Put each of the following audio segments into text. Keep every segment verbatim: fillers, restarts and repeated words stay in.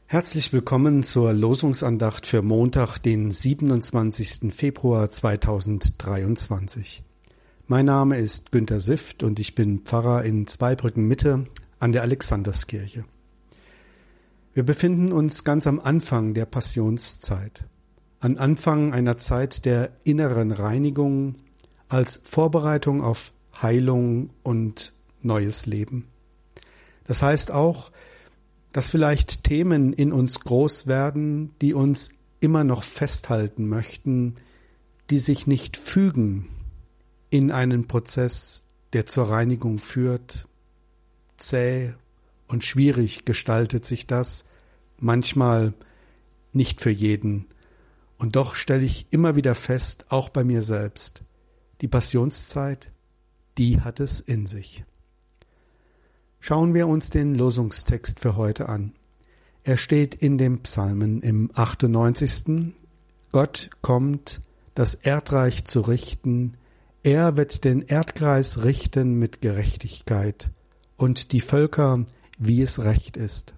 Herzlich willkommen zur Losungsandacht für Montag, den siebenundzwanzigsten Februar zweitausenddreiundzwanzig. Mein Name ist Günter Sift und ich bin Pfarrer in Zweibrücken Mitte an der Alexanderskirche. Wir befinden uns ganz am Anfang der Passionszeit, am Anfang einer Zeit der inneren Reinigung als Vorbereitung auf Heilung und neues Leben. Das heißt auch, dass vielleicht Themen in uns groß werden, die uns immer noch festhalten möchten, die sich nicht fügen in einen Prozess, der zur Reinigung führt. Zäh und schwierig gestaltet sich das, manchmal nicht für jeden. Und doch stelle ich immer wieder fest, auch bei mir selbst, die Passionszeit, die hat es in sich. Schauen wir uns den Losungstext für heute an. Er steht in dem Psalmen im achtundneunzigsten Gott kommt, das Erdreich zu richten, er wird den Erdkreis richten mit Gerechtigkeit und die Völker, wie es recht ist.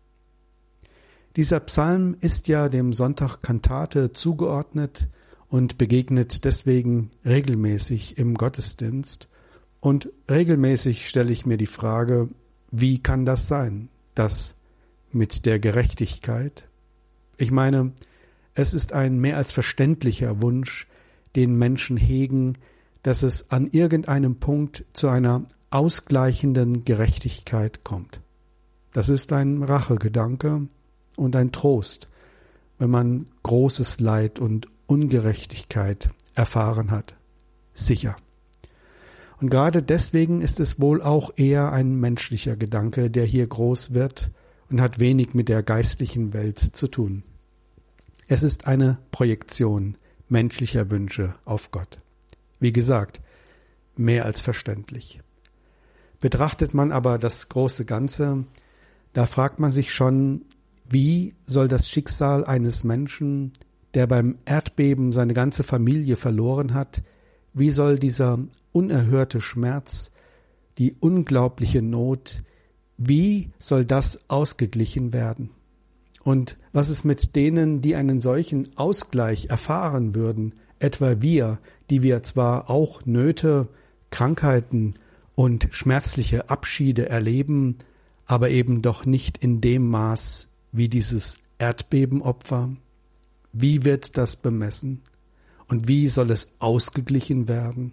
Dieser Psalm ist ja dem Sonntag Kantate zugeordnet und begegnet deswegen regelmäßig im Gottesdienst. Und regelmäßig stelle ich mir die Frage, wie kann das sein, das mit der Gerechtigkeit? Ich meine, es ist ein mehr als verständlicher Wunsch, den Menschen hegen, dass es an irgendeinem Punkt zu einer ausgleichenden Gerechtigkeit kommt. Das ist ein Rachegedanke und ein Trost, wenn man großes Leid und Ungerechtigkeit erfahren hat. Sicher. Und gerade deswegen ist es wohl auch eher ein menschlicher Gedanke, der hier groß wird und hat wenig mit der geistlichen Welt zu tun. Es ist eine Projektion menschlicher Wünsche auf Gott. Wie gesagt, mehr als verständlich. Betrachtet man aber das große Ganze, da fragt man sich schon, wie soll das Schicksal eines Menschen, der beim Erdbeben seine ganze Familie verloren hat, wie soll dieser unerhörte Schmerz, die unglaubliche Not, wie soll das ausgeglichen werden? Und was ist mit denen, die einen solchen Ausgleich erfahren würden, etwa wir, die wir zwar auch Nöte, Krankheiten und schmerzliche Abschiede erleben, aber eben doch nicht in dem Maß wie dieses Erdbebenopfer? Wie wird das bemessen? Und wie soll es ausgeglichen werden?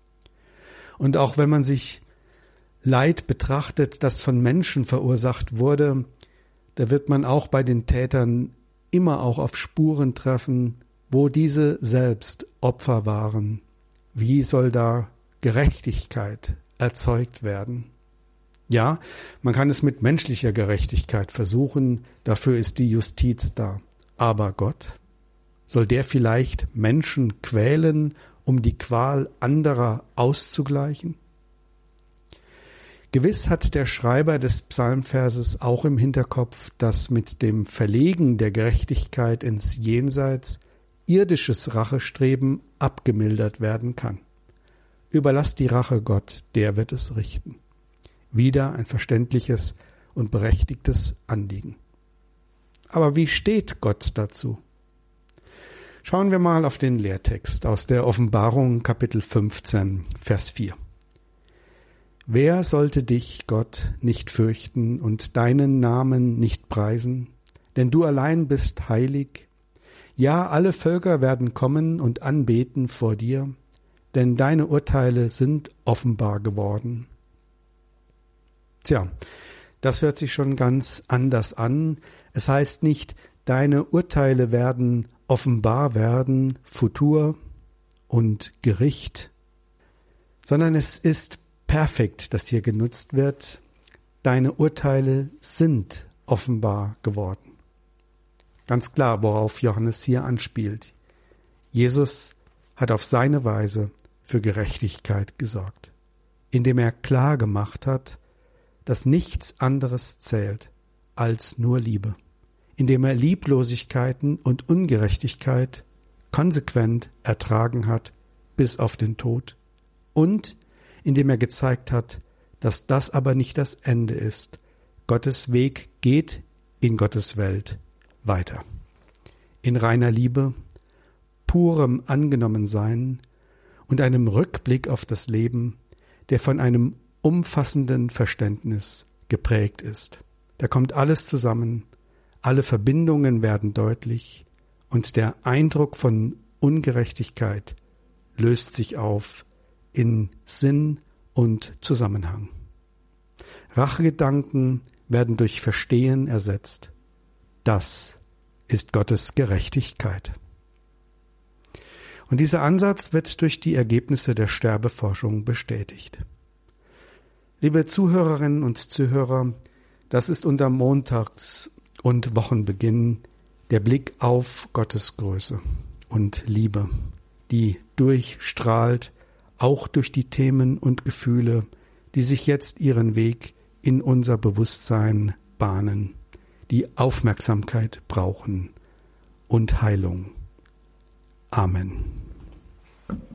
Und auch wenn man sich Leid betrachtet, das von Menschen verursacht wurde, da wird man auch bei den Tätern immer auch auf Spuren treffen, wo diese selbst Opfer waren. Wie soll da Gerechtigkeit erzeugt werden? Ja, man kann es mit menschlicher Gerechtigkeit versuchen, dafür ist die Justiz da. Aber Gott? Soll der vielleicht Menschen quälen, um die Qual anderer auszugleichen? Gewiss hat der Schreiber des Psalmverses auch im Hinterkopf, dass mit dem Verlegen der Gerechtigkeit ins Jenseits irdisches Rachestreben abgemildert werden kann. Überlass die Rache Gott, der wird es richten. Wieder ein verständliches und berechtigtes Anliegen. Aber wie steht Gott dazu? Schauen wir mal auf den Lehrtext aus der Offenbarung Kapitel fünfzehn, Vers vier. Wer sollte dich, Gott, nicht fürchten und deinen Namen nicht preisen? Denn du allein bist heilig. Ja, alle Völker werden kommen und anbeten vor dir, denn deine Urteile sind offenbar geworden. Tja, das hört sich schon ganz anders an. Es heißt nicht, deine Urteile werden offenbar werden, Futur und Gericht, sondern es ist perfekt, dass hier genutzt wird. Deine Urteile sind offenbar geworden. Ganz klar, worauf Johannes hier anspielt. Jesus hat auf seine Weise für Gerechtigkeit gesorgt, indem er klar gemacht hat, dass nichts anderes zählt als nur Liebe, indem er Lieblosigkeiten und Ungerechtigkeit konsequent ertragen hat bis auf den Tod und indem er gezeigt hat, dass das aber nicht das Ende ist. Gottes Weg geht in Gottes Welt weiter. In reiner Liebe, purem Angenommensein und einem Rückblick auf das Leben, der von einem umfassenden Verständnis geprägt ist. Da kommt alles zusammen, alle Verbindungen werden deutlich und der Eindruck von Ungerechtigkeit löst sich auf in Sinn und Zusammenhang. Rachegedanken werden durch Verstehen ersetzt. Das ist Gottes Gerechtigkeit. Und dieser Ansatz wird durch die Ergebnisse der Sterbeforschung bestätigt. Liebe Zuhörerinnen und Zuhörer, das ist unser Montags- und Wochenbeginn der Blick auf Gottes Größe und Liebe, die durchstrahlt, auch durch die Themen und Gefühle, die sich jetzt ihren Weg in unser Bewusstsein bahnen, die Aufmerksamkeit brauchen und Heilung. Amen.